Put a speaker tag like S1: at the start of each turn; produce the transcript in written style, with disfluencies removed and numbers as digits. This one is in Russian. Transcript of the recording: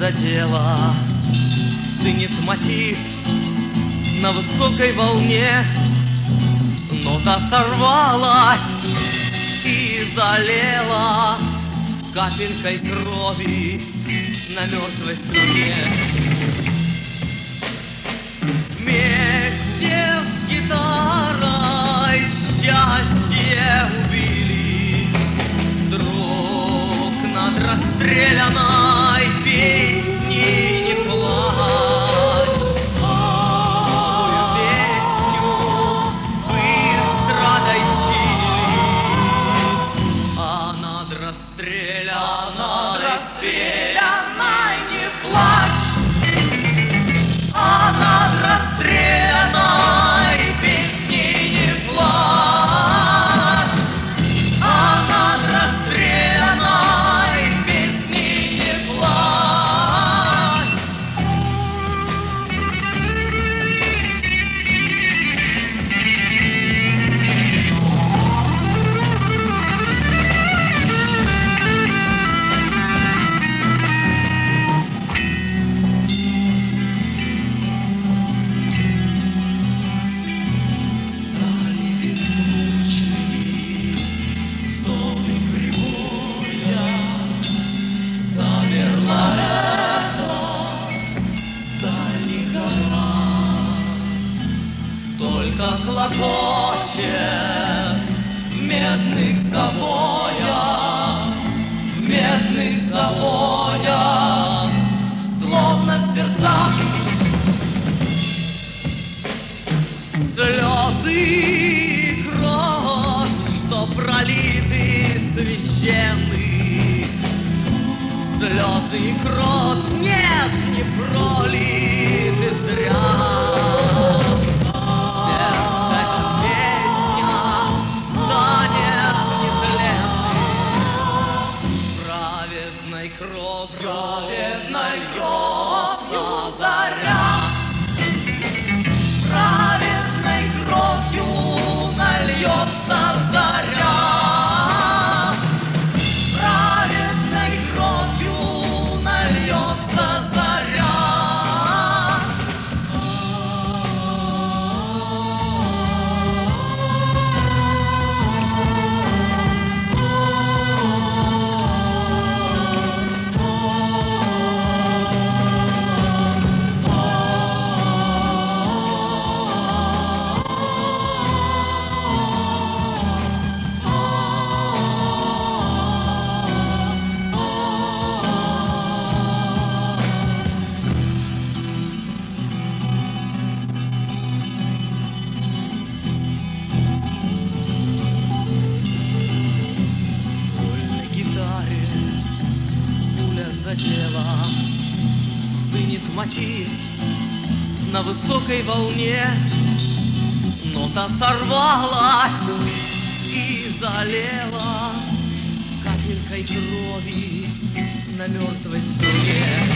S1: задела, стынет мотив на высокой волне. Нота сорвалась и залила капелькой крови на мертвой струне. Вместе с гитарой счастье убили, друг над расстрелянной песней не плачь. Новую песню выстрадай Чили, а над расстрелянной не плачь, а над расстрелянной песней не плачь, а над расстрелянной песней не плачь. Стали беззвучны стоны прибоя, замерла эхо дальних гора. Только клокочет в медных завоях, словно в сердцах слезы и кровь, что пролиты священны. Слезы и кровь, нет, не пролиты зря. Сердце, как песня, станет нетленной, праведной кровью заря. Праведной кровью нальется заря. Праведной кровью нальется заря. Боль на гитаре, пуля задела, стынет мотив на высокой волне. Нота сорвалась и залила капелькой крови на мертвой струне.